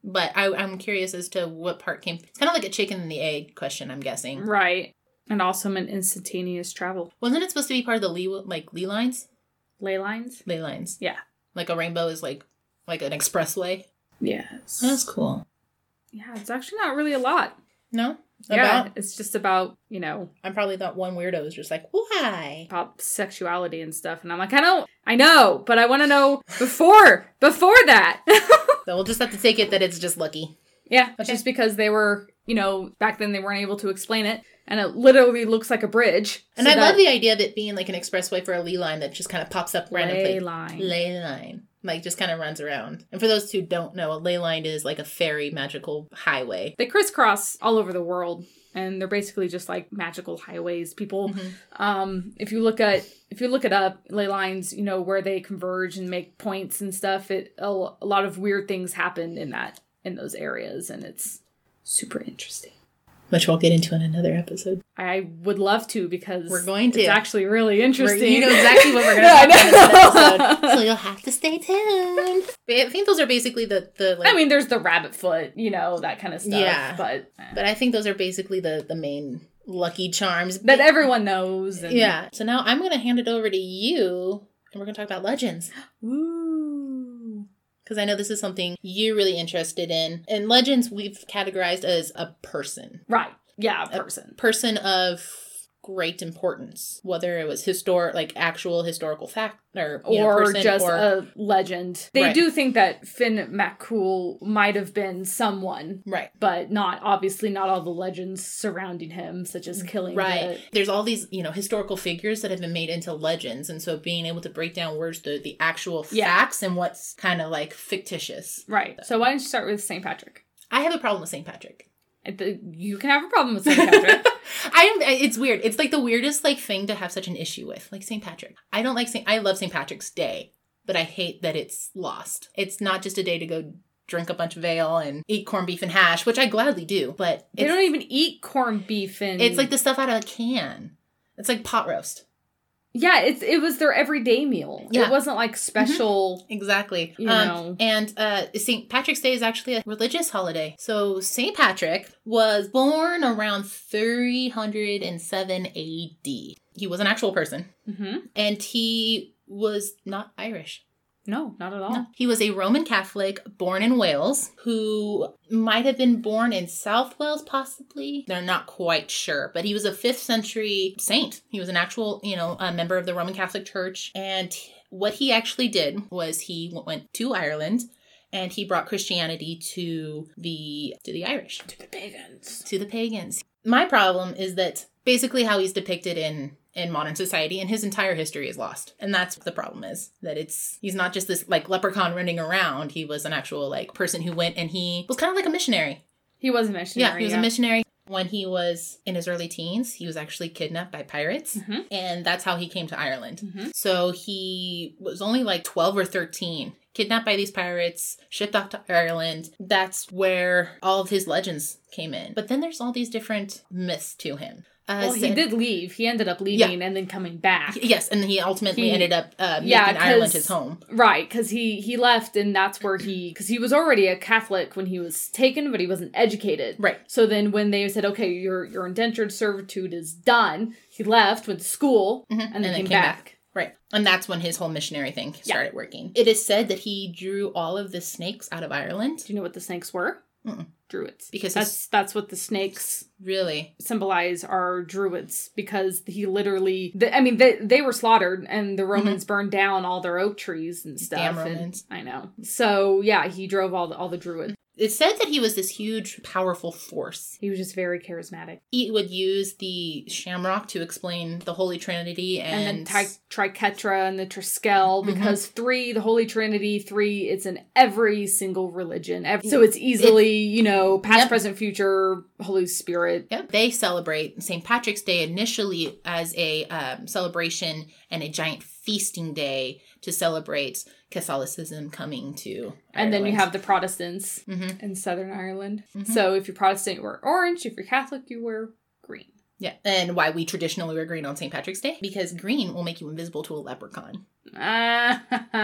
Speaker 1: But I, I'm curious as to what part came. It's kind of like a chicken and the egg question, I'm guessing.
Speaker 2: Right. And also an instantaneous travel.
Speaker 1: Wasn't it supposed to be part of the ley, like ley lines?
Speaker 2: Ley lines?
Speaker 1: Ley lines.
Speaker 2: Yeah.
Speaker 1: Like a rainbow is like like an expressway?
Speaker 2: Yes.
Speaker 1: That's cool.
Speaker 2: Yeah, it's actually not really a lot.
Speaker 1: No?
Speaker 2: Yeah,
Speaker 1: About?
Speaker 2: it's just about, you know...
Speaker 1: I'm probably that one weirdo who's just like, why?
Speaker 2: About sexuality and stuff. And I'm like, I don't... I know, but I want to know before. Before that.
Speaker 1: So we'll just have to take it that it's just lucky.
Speaker 2: Yeah, it's
Speaker 1: Okay.
Speaker 2: just because they were, you know, back then they weren't able to explain it. And it literally looks like a bridge.
Speaker 1: And
Speaker 2: so
Speaker 1: I
Speaker 2: that-
Speaker 1: love the idea of it being like an expressway for a ley line that just kind of pops up randomly.
Speaker 2: Ley line.
Speaker 1: Ley line. Like, just kind of runs around. And for those who don't know, a ley line is like a fairy magical highway.
Speaker 2: They crisscross all over the world. And they're basically just like magical highways. People,
Speaker 1: Mm-hmm.
Speaker 2: um, if you look at, if you look it up, ley lines, you know, where they converge and make points and stuff, it, a, a lot of weird things happen in that, in those areas. And it's super interesting.
Speaker 1: Which we'll get into in another episode.
Speaker 2: I would love to because
Speaker 1: We're going to.
Speaker 2: It's actually really interesting.
Speaker 1: We're- you know exactly what we're going to
Speaker 2: Yeah,
Speaker 1: talk about in
Speaker 2: I
Speaker 1: this
Speaker 2: know.
Speaker 1: episode. So you'll have to stay tuned. But I think those are basically the... the like,
Speaker 2: I mean, there's the rabbit foot, you know, that kind of stuff.
Speaker 1: Yeah.
Speaker 2: But, eh.
Speaker 1: But I think those are basically the, the main lucky charms.
Speaker 2: that everyone knows. And...
Speaker 1: Yeah. So now I'm going to hand it over to you, and we're going to talk about legends.
Speaker 2: Ooh.
Speaker 1: Because I know this is something you're really interested in. And legends we've categorized as a person.
Speaker 2: Right. Yeah, a person.
Speaker 1: Person of great importance. Whether it was historic, like actual historical fact, or, you know,
Speaker 2: Or
Speaker 1: person,
Speaker 2: just
Speaker 1: or,
Speaker 2: a legend. They
Speaker 1: Right.
Speaker 2: do think that Finn McCool might have been someone,
Speaker 1: Right.
Speaker 2: but not, obviously, not all the legends surrounding him, such as killing
Speaker 1: Right.
Speaker 2: the...
Speaker 1: There's all these, you know, historical figures that have been made into legends. And so being able to break down where's the, the actual
Speaker 2: Yeah.
Speaker 1: facts and what's kind of like fictitious.
Speaker 2: Right. So why don't you start with Saint Patrick?
Speaker 1: I have a problem with Saint Patrick.
Speaker 2: The- You can have a problem with Saint Patrick.
Speaker 1: I am. It's weird. It's like the weirdest like thing to have such an issue with, like Saint Patrick. I don't like Saint. I love Saint Patrick's Day, but I hate that it's lost. It's not just a day to go drink a bunch of ale and eat corned beef and hash, which I gladly do. But
Speaker 2: They
Speaker 1: it's,
Speaker 2: don't even eat corned beef and...
Speaker 1: it's like the stuff out of a can. It's like pot roast.
Speaker 2: Yeah, it's it was their everyday meal.
Speaker 1: Yeah.
Speaker 2: It wasn't like special.
Speaker 1: Exactly.
Speaker 2: You
Speaker 1: um,
Speaker 2: know.
Speaker 1: And uh, Saint Patrick's Day is actually a religious holiday. So Saint Patrick was born around three hundred seven A D. He was an actual person.
Speaker 2: Mm-hmm.
Speaker 1: And he was not Irish.
Speaker 2: No, not at all.
Speaker 1: No. He was a Roman Catholic born in Wales who might have been born in South Wales, possibly. They're not quite sure, but he was a fifth century saint. He was an actual, you know, a member of the Roman Catholic Church. And what he actually did was he went to Ireland and he brought Christianity to the to the Irish.
Speaker 2: To the pagans.
Speaker 1: To the pagans. My problem is that basically how he's depicted in in modern society, and his entire history is lost. And that's what the problem is. That it's, he's not just this like leprechaun running around. He was an actual like person who went and he was kind of like a missionary.
Speaker 2: He was a missionary.
Speaker 1: Yeah, he was a missionary. When he was in his early teens, he was actually kidnapped by pirates.
Speaker 2: Mm-hmm.
Speaker 1: And that's how he came to Ireland.
Speaker 2: Mm-hmm.
Speaker 1: So he was only like twelve or thirteen. Kidnapped by these pirates, shipped off to Ireland. That's where all of his legends came in. But then there's all these different myths to him. Uh,
Speaker 2: Well, he
Speaker 1: so-
Speaker 2: did leave. He ended up leaving and then coming back.
Speaker 1: Yes, and he ultimately
Speaker 2: He-
Speaker 1: ended up uh, making
Speaker 2: Yeah, 'cause-
Speaker 1: Ireland his home.
Speaker 2: Right, because he, he left and that's where he... Because he was already a Catholic when he was taken, but he wasn't educated.
Speaker 1: Right.
Speaker 2: So then when they said, okay, your your indentured servitude is done, he left, went to school,
Speaker 1: Mhm,
Speaker 2: and then came, back.
Speaker 1: Right. And that's when his whole missionary thing started working. It is said that he drew all of the snakes out of Ireland.
Speaker 2: Do you know what the snakes were?
Speaker 1: Mm-mm.
Speaker 2: Druids.
Speaker 1: Because
Speaker 2: that's that's what the snakes
Speaker 1: Really?
Speaker 2: symbolize are druids, because he literally they, I mean they they were slaughtered and the Romans burned down all their oak trees and stuff.
Speaker 1: Damn
Speaker 2: and-
Speaker 1: Romans.
Speaker 2: I know. So yeah, he drove all the all the druids.
Speaker 1: It's said that he was this huge, powerful force.
Speaker 2: He was just very charismatic.
Speaker 1: He would use the shamrock to explain the Holy Trinity and...
Speaker 2: And, then tri- triquetra and the triskel,
Speaker 1: Mhm.
Speaker 2: because three, the Holy Trinity, three, it's in every single religion. Ev- so it's easily, you know, past,
Speaker 1: Yep.
Speaker 2: present, future, Holy Spirit.
Speaker 1: Yep. They celebrate Saint Patrick's Day initially as a um, celebration and a giant feasting day to celebrate Catholicism coming to
Speaker 2: And then you
Speaker 1: Ireland.
Speaker 2: have the Protestants
Speaker 1: Mhm.
Speaker 2: in Southern Ireland.
Speaker 1: Mhm.
Speaker 2: So if you're Protestant, you wear orange. If you're Catholic, you wear green.
Speaker 1: Yeah. And why we traditionally wear green on Saint Patrick's Day? Because green will make you invisible to a leprechaun.
Speaker 2: Uh,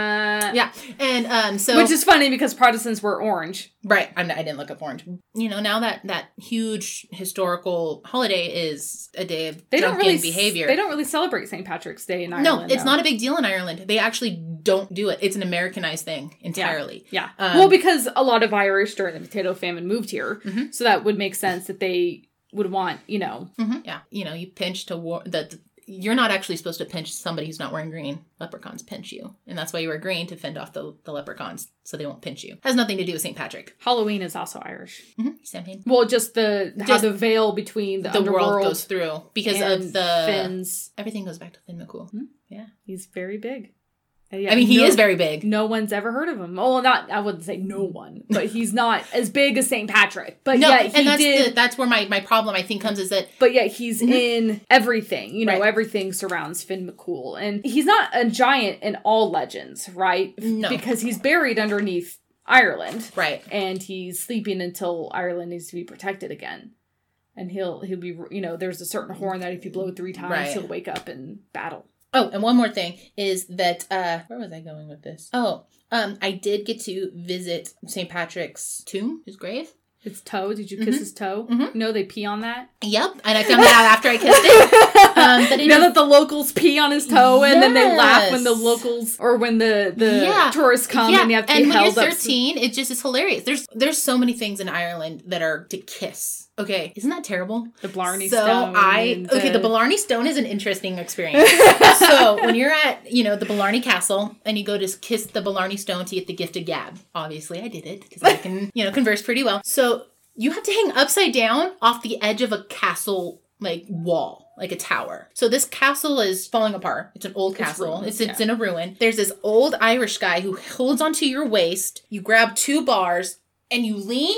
Speaker 1: yeah. And um, so...
Speaker 2: Which is funny because Protestants were orange.
Speaker 1: Right. I'm, I didn't look up orange. You know, now that that huge historical holiday is a day of
Speaker 2: they
Speaker 1: drunken
Speaker 2: don't really,
Speaker 1: behavior.
Speaker 2: They don't really celebrate Saint Patrick's Day in Ireland.
Speaker 1: No, it's
Speaker 2: though.
Speaker 1: not a big deal in Ireland. They actually don't do it. It's an Americanized thing entirely.
Speaker 2: Yeah.
Speaker 1: yeah. Um,
Speaker 2: well, because a lot of Irish during the potato famine moved here.
Speaker 1: Mm-hmm.
Speaker 2: So that would make sense that they would want, you know.
Speaker 1: Mm-hmm. Yeah. You know, you pinch to war... that. You're not actually supposed to pinch somebody who's not wearing green. Leprechauns pinch you. And that's why you wear green, to fend off the, the leprechauns so they won't pinch you. Has nothing to do with Saint Patrick.
Speaker 2: Halloween is also Irish.
Speaker 1: Mm-hmm. Samhain.
Speaker 2: Well, just the how
Speaker 1: Just
Speaker 2: the veil between the,
Speaker 1: the
Speaker 2: underworld
Speaker 1: world goes through. Because of the...
Speaker 2: Finn's.
Speaker 1: Everything goes back to Finn McCool. Mm-hmm. Yeah.
Speaker 2: He's very big. Yeah,
Speaker 1: I mean, he
Speaker 2: no,
Speaker 1: is very big.
Speaker 2: No one's ever heard of him. Well, not, I wouldn't say no one, but he's not as big as Saint Patrick. But
Speaker 1: no,
Speaker 2: yet he
Speaker 1: and that's
Speaker 2: did.
Speaker 1: The, that's where my, my problem, I think, comes is that...
Speaker 2: But yet he's mm-hmm. in everything. You know,
Speaker 1: right.
Speaker 2: everything surrounds Finn McCool. And he's not a giant in all legends, right?
Speaker 1: No.
Speaker 2: Because he's buried underneath Ireland.
Speaker 1: Right.
Speaker 2: And he's sleeping until Ireland needs to be protected again. And he'll, he'll be, you know, there's a certain horn that if you blow three times,
Speaker 1: right.
Speaker 2: he'll wake up in battle.
Speaker 1: Oh, and one more thing is that, uh, where was I going with this? Oh, um, I did get to visit Saint Patrick's tomb, his grave.
Speaker 2: His toe? Did you kiss
Speaker 1: mm-hmm.
Speaker 2: his toe?
Speaker 1: Mm-hmm.
Speaker 2: You know they pee on that?
Speaker 1: Yep, and I found that out after I kissed it. Um, but it
Speaker 2: you know
Speaker 1: is...
Speaker 2: that the locals pee on his toe,
Speaker 1: yes.
Speaker 2: and then they laugh when the locals, or when the, the
Speaker 1: yeah.
Speaker 2: tourists come
Speaker 1: yeah.
Speaker 2: and you have to
Speaker 1: and
Speaker 2: be held up.
Speaker 1: And when you're thirteen, it just is hilarious. There's there's so many things in Ireland that are to kiss. Okay, isn't that terrible?
Speaker 2: The Blarney
Speaker 1: so
Speaker 2: Stone.
Speaker 1: I
Speaker 2: the...
Speaker 1: okay, the Blarney Stone is an interesting experience. So when you're at, you know, the Blarney Castle and you go to kiss the Blarney Stone to get the gift of gab. Obviously, I did it because I can, you know, converse pretty well. So you have to hang upside down off the edge of a castle like wall, like a tower. So this castle is falling apart. It's an old castle. It's, it's, it's yeah. in a ruin. There's this old Irish guy who holds onto your waist. You grab two bars and you lean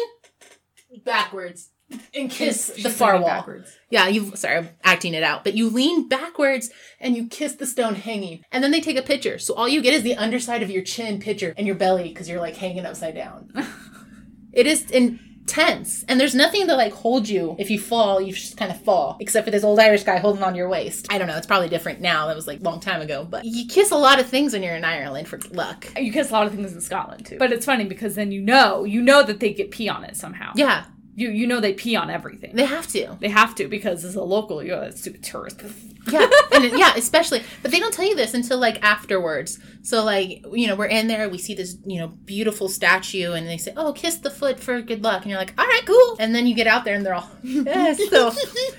Speaker 1: backwards. And kiss She's the far wall. Backwards. Yeah, you. Sorry, I'm acting it out. But you lean backwards and you kiss the stone hanging. And then they take a picture. So all you get is the underside of your chin picture and your belly because you're like hanging upside down. It is intense. And there's nothing to like hold you. If you fall, you just kind of fall. Except for this old Irish guy holding on your waist. I don't know. It's probably different now. That was like a long time ago. But you kiss a lot of things when you're in Ireland for luck.
Speaker 2: You kiss a lot of things in Scotland too. But it's funny because then you know, you know that they get pee on it somehow.
Speaker 1: Yeah.
Speaker 2: You you know they pee on everything.
Speaker 1: They have to.
Speaker 2: They have to because as a local, you're a stupid tourist.
Speaker 1: Yeah, and it, yeah, especially. But they don't tell you this until like afterwards. So like, you know, we're in there, we see this, you know, beautiful statue, and they say, "Oh, kiss the foot for good luck," and you're like, "All right, cool." And then you get out there, and they're all, "Yes." So,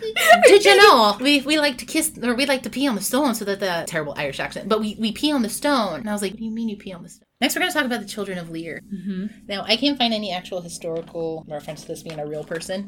Speaker 1: did you know we we like to kiss or we like to pee on the stone so that the terrible Irish accent, but we we pee on the stone. And I was like, "What do you mean you pee on the stone?" Next, we're going to talk about the Children of Lear. Mm-hmm. Now, I can't find any actual historical reference to this being a real person.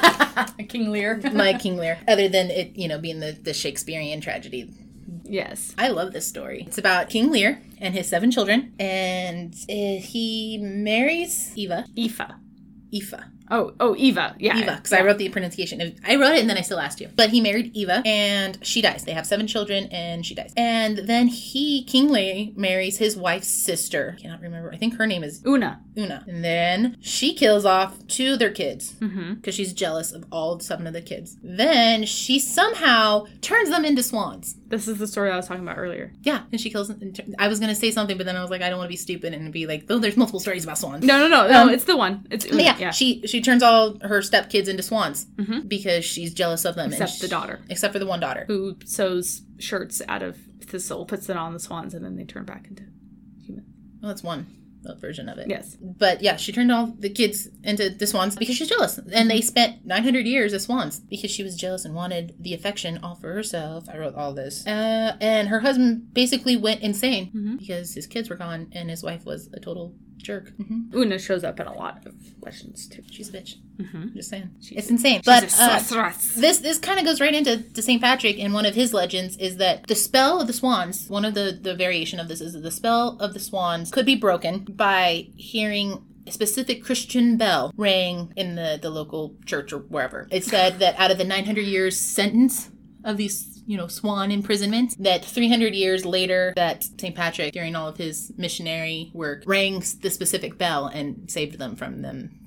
Speaker 2: King Lear.
Speaker 1: My King Lear. Other than it, you know, being the, the Shakespearean tragedy.
Speaker 2: Yes.
Speaker 1: I love this story. It's about King Lear and his seven children. And uh, he marries Eva.
Speaker 2: Aoife.
Speaker 1: Aoife.
Speaker 2: Oh, oh, Eva. Yeah.
Speaker 1: Eva, because
Speaker 2: yeah.
Speaker 1: I wrote the pronunciation. I wrote it and then I still asked you. But he married Eva and she dies. They have seven children and she dies. And then he, King Lear, marries his wife's sister. I cannot remember. I think her name is
Speaker 2: Una.
Speaker 1: Una. And then she kills off two of their kids because
Speaker 2: mm-hmm.
Speaker 1: she's jealous of all seven of the kids. Then she somehow turns them into swans.
Speaker 2: This is the story I was talking about earlier.
Speaker 1: Yeah, and she kills them. I was going to say something, but then I was like, I don't want to be stupid and be like, oh, there's multiple stories about swans.
Speaker 2: No, no, no. No,
Speaker 1: um,
Speaker 2: it's the one. It's Una.
Speaker 1: Yeah,
Speaker 2: yeah.
Speaker 1: She she turns all her stepkids into swans
Speaker 2: mm-hmm.
Speaker 1: because she's jealous of them.
Speaker 2: Except
Speaker 1: and
Speaker 2: the
Speaker 1: she,
Speaker 2: daughter.
Speaker 1: Except for the one daughter.
Speaker 2: Who sews shirts out of thistle, puts it on the swans, and then they turn back into human.
Speaker 1: Well, that's one version of it.
Speaker 2: Yes.
Speaker 1: But yeah, she turned all the kids into the swans because she's jealous. And they spent nine hundred years as swans because she was jealous and wanted the affection all for herself. I wrote all this. Uh, and her husband basically went insane
Speaker 2: mm-hmm.
Speaker 1: because his kids were gone and his wife was a total jerk. Mm-hmm.
Speaker 2: Una shows up in a lot of legends too.
Speaker 1: She's a bitch.
Speaker 2: Mm-hmm.
Speaker 1: I'm just saying.
Speaker 2: She's
Speaker 1: it's insane.
Speaker 2: She's
Speaker 1: but
Speaker 2: a
Speaker 1: sorceress. Uh, this this kind of goes right into to Saint Patrick, and one of his legends is that the spell of the swans, one of the, the variation of this is that the spell of the swans could be broken by hearing a specific Christian bell ring in the, the local church or wherever. It said that out of the nine hundred years sentence of these, you know, swan imprisonment, that three hundred years later, that Saint Patrick, during all of his missionary work, rang the specific bell and saved them from them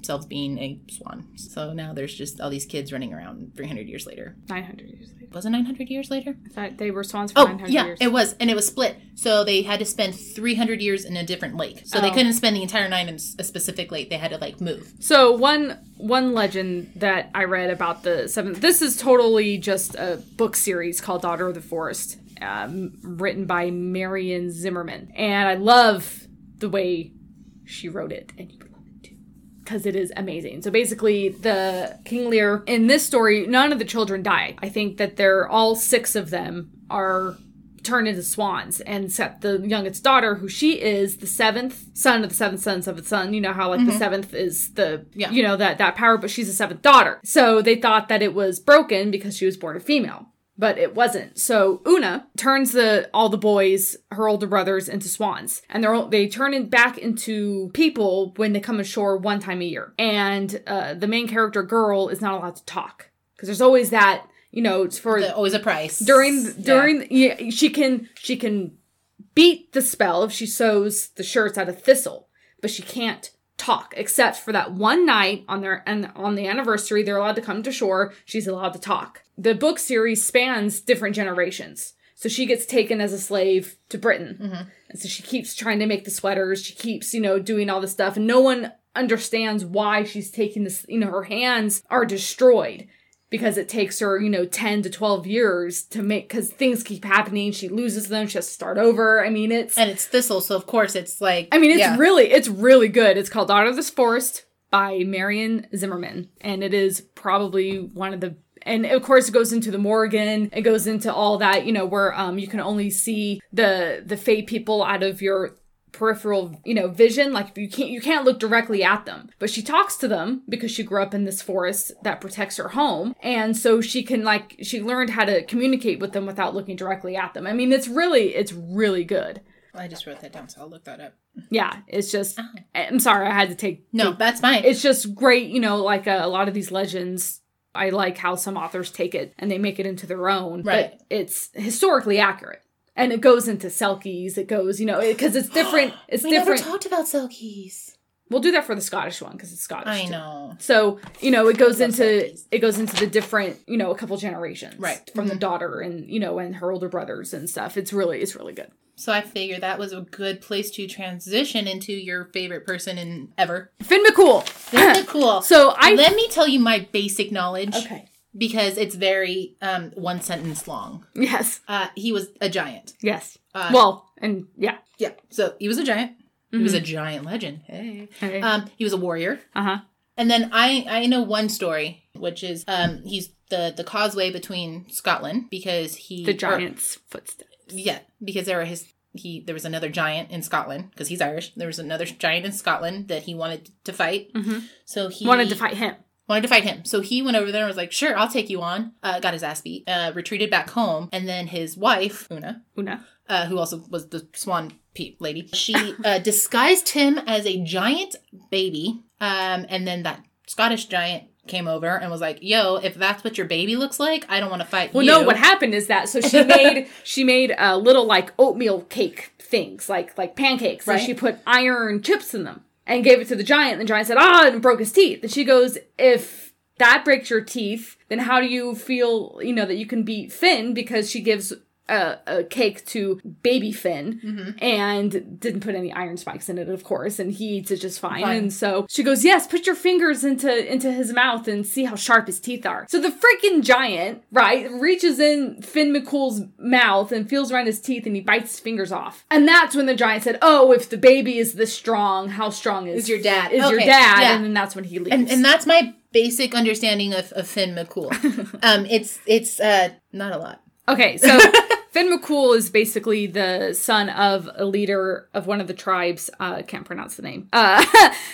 Speaker 1: themselves being a swan. So now there's just all these kids running around three hundred years later.
Speaker 2: nine hundred years later.
Speaker 1: Was it nine hundred years later?
Speaker 2: I thought they were swans for
Speaker 1: oh,
Speaker 2: nine hundred
Speaker 1: yeah,
Speaker 2: years.
Speaker 1: it was. And it was split. So they had to spend three hundred years in a different lake. So
Speaker 2: oh.
Speaker 1: they couldn't spend the entire night in a specific lake. They had to, like, move.
Speaker 2: So one one legend that I read about the seventh... This is totally just a book series called Daughter of the Forest, um, written by Marion Zimmerman. And I love the way she wrote it. And you will love it, too. Because it is amazing. So basically, the King Lear... In this story, none of the children die. I think that they're... All six of them are... turned into swans, and except the youngest daughter, who she is the seventh son of the seventh sons of the sun. You know how, like, mm-hmm. the seventh is the, yeah. you know, that, that power, but she's the seventh daughter. So they thought that it was broken because she was born a female, but it wasn't. So Una turns the all the boys, her older brothers, into swans, and they're they turn it back into people when they come ashore one time a year. And uh, the main character girl is not allowed to talk, because there's always that... You know, it's for
Speaker 1: the, always a price
Speaker 2: during during
Speaker 1: yeah.
Speaker 2: yeah, she can she can beat the spell if she sews the shirts out of thistle, but she can't talk except for that one night on their and on the anniversary. They're allowed to come to shore. She's allowed to talk. The book series spans different generations, so she gets taken as a slave to Britain, mm-hmm. and so she keeps trying to make the sweaters. She keeps you know doing all this stuff, and no one understands why she's taking this. You know, her hands are destroyed. Because it takes her, you know, ten to twelve years to make, because things keep happening. She loses them. She has to start over. I mean, it's...
Speaker 1: And it's thistle, so of course it's like...
Speaker 2: I mean, it's
Speaker 1: yeah.
Speaker 2: really, it's really good. It's called Daughter of the Forest by Marion Zimmerman. And it is probably one of the... And of course it goes into the Morrigan. It goes into all that, you know, where um you can only see the the Fae people out of your... peripheral, you know, vision. Like you can't you can't look directly at them, but she talks to them because she grew up in this forest that protects her home, and so she can like she learned how to communicate with them without looking directly at them. I mean, it's really it's really good.
Speaker 1: I just wrote that down, so I'll look that up.
Speaker 2: Yeah, it's just oh. I'm sorry I had to take
Speaker 1: no
Speaker 2: take,
Speaker 1: that's fine.
Speaker 2: It's just great, you know, like a, a lot of these legends. I like how some authors take it and they make it into their own,
Speaker 1: right?
Speaker 2: But it's historically accurate. And it goes into Selkies. It goes, you know, because it, it's different. It's
Speaker 1: we
Speaker 2: different.
Speaker 1: We never talked about Selkies.
Speaker 2: We'll do that for the Scottish one because it's Scottish.
Speaker 1: I
Speaker 2: too.
Speaker 1: know.
Speaker 2: So you know, it goes into Selkies. It goes into the different, you know, a couple generations,
Speaker 1: right,
Speaker 2: from
Speaker 1: mm-hmm.
Speaker 2: the daughter and you know, and her older brothers and stuff. It's really, it's really good.
Speaker 1: So I figured that was a good place to transition into your favorite person in ever,
Speaker 2: Finn McCool.
Speaker 1: Finn McCool.
Speaker 2: So I
Speaker 1: let me tell you my basic knowledge.
Speaker 2: Okay.
Speaker 1: Because it's very um, one sentence long.
Speaker 2: Yes.
Speaker 1: Uh, he was a giant.
Speaker 2: Yes.
Speaker 1: Uh,
Speaker 2: well, and yeah.
Speaker 1: Yeah. So he was a giant.
Speaker 2: Mm-hmm.
Speaker 1: He was a giant legend. Hey.
Speaker 2: hey.
Speaker 1: Um, he was a warrior.
Speaker 2: Uh-huh.
Speaker 1: And then I, I know one story, which is um, he's the, the causeway between Scotland because he...
Speaker 2: The giant's or, footsteps.
Speaker 1: Yeah. Because there were his... He there was another giant in Scotland because he's Irish. There was another giant in Scotland that he wanted to fight.
Speaker 2: Mm-hmm.
Speaker 1: So he...
Speaker 2: Wanted to fight him.
Speaker 1: Wanted to fight him. So he went over there and was like, sure, I'll take you on. Uh, got his ass beat. Uh, retreated back home. And then his wife, Una.
Speaker 2: Una.
Speaker 1: Uh, who also was the swan pe- lady. She uh, disguised him as a giant baby. Um, and then that Scottish giant came over and was like, yo, if that's what your baby looks like, I don't want to fight
Speaker 2: well,
Speaker 1: you.
Speaker 2: Well, no, what happened is that, so she made, she made uh, little like oatmeal cake things, like, like pancakes. Right. And she put iron chips in them. And gave it to the giant, and the giant said, ah, and broke his teeth. And she goes, if that breaks your teeth, then how do you feel, you know, that you can beat Finn? Because she gives a, a cake to baby Finn, mm-hmm. and didn't put any iron spikes in it, of course, and he eats it just fine. fine. And so she goes, yes, put your fingers into, into his mouth and see how sharp his teeth are. So the freaking giant, right, reaches in Finn McCool's mouth and feels around his teeth, and he bites his fingers off. And that's when the giant said, oh, if the baby is this strong, how strong is,
Speaker 1: is your dad?
Speaker 2: Is
Speaker 1: okay.
Speaker 2: your dad?
Speaker 1: Yeah.
Speaker 2: And then that's when he leaves.
Speaker 1: And, and that's my basic understanding of, of Finn McCool. um, it's, it's uh, not a lot.
Speaker 2: Okay, so Finn McCool is basically the son of a leader of one of the tribes. Uh, I can't pronounce the name. Uh,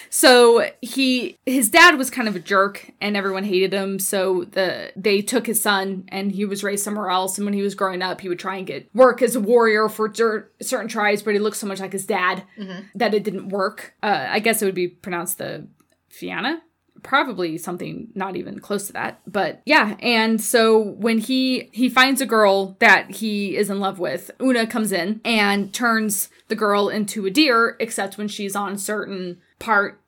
Speaker 2: so he, his dad was kind of a jerk, and everyone hated him. So the they took his son, and he was raised somewhere else. And when he was growing up, he would try and get work as a warrior for cer- certain tribes, but he looked so much like his dad mm-hmm. that it didn't work. Uh, I guess it would be pronounced the Fianna. Probably something not even close to that. But yeah, and so when he he finds a girl that he is in love with, Una comes in and turns the girl into a deer, except when she's on a certain part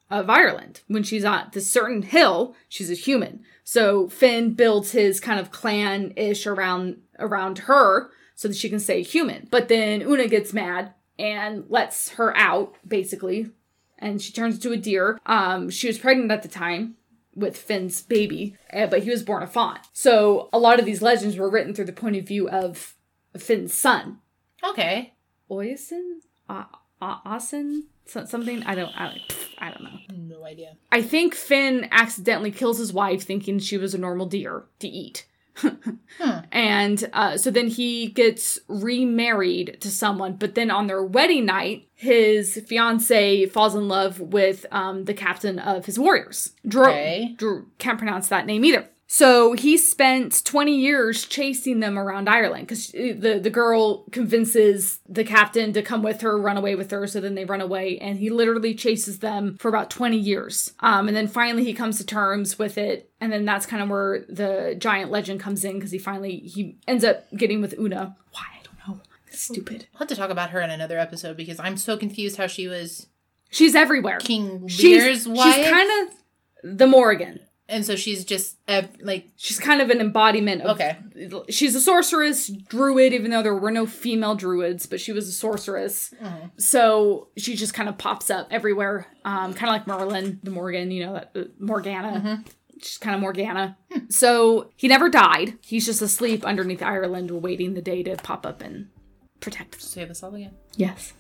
Speaker 2: of Ireland. When she's on this certain hill, she's a human. So Finn builds his kind of clan-ish around around her so that she can stay human. But then Una gets mad and lets her out, basically. And she turns into a deer. Um, she was pregnant at the time with Finn's baby, uh, but he was born a fawn. So a lot of these legends were written through the point of view of Finn's son.
Speaker 1: Okay.
Speaker 2: Oisin? Uh, uh, Oisin? So, something? I don't, I don't, I don't know.
Speaker 1: No idea.
Speaker 2: I think Finn accidentally kills his wife thinking she was a normal deer to eat. hmm. And uh, so then he gets remarried to someone, but then on their wedding night, his fiance falls in love with um, the captain of his warriors. Drew.
Speaker 1: Okay.
Speaker 2: Drew. Can't pronounce that name either. So he spent twenty years chasing them around Ireland because the, the girl convinces the captain to come with her, run away with her. So then they run away and he literally chases them for about twenty years. Um, and then finally he comes to terms with it. And then that's kind of where the giant legend comes in because he finally, he ends up getting with Una. Why? I don't know. It's stupid.
Speaker 1: I'll have to talk about her in another episode because I'm so confused how she was...
Speaker 2: She's everywhere.
Speaker 1: King Lear's wife?
Speaker 2: She's kind of the Morrigan.
Speaker 1: And so she's just, uh, like...
Speaker 2: She's kind of an embodiment of...
Speaker 1: Okay.
Speaker 2: She's a sorceress, druid, even though there were no female druids, but she was a sorceress. Mm-hmm. So she just kind of pops up everywhere. Um, kind of like Merlin, the Morgan, you know, uh, Morgana. Mm-hmm. She's kind of Morgana. Hmm. So he never died. He's just asleep underneath Ireland, waiting the day to pop up and protect us.
Speaker 1: Save us all again.
Speaker 2: Yes.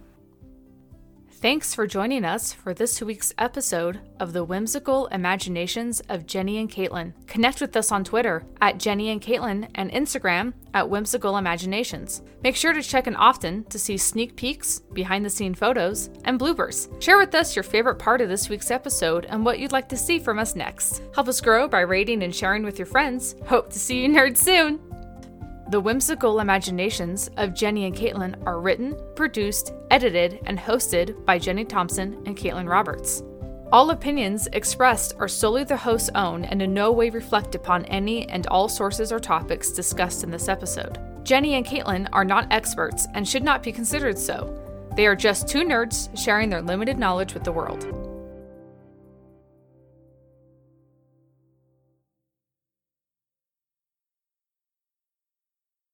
Speaker 3: Thanks for joining us for this week's episode of The Whimsical Imaginations of Jenny and Caitlin. Connect with us on Twitter at Jenny and Caitlin and Instagram at Whimsical Imaginations. Make sure to check in often to see sneak peeks, behind-the-scene photos, and bloopers. Share with us your favorite part of this week's episode and what you'd like to see from us next. Help us grow by rating and sharing with your friends. Hope to see you nerds soon! The Whimsical Imaginations of Jenny and Caitlin are written, produced, edited, and hosted by Jenny Thompson and Caitlin Roberts. All opinions expressed are solely the host's own and in no way reflect upon any and all sources or topics discussed in this episode. Jenny and Caitlin are not experts and should not be considered so. They are just two nerds sharing their limited knowledge with the world.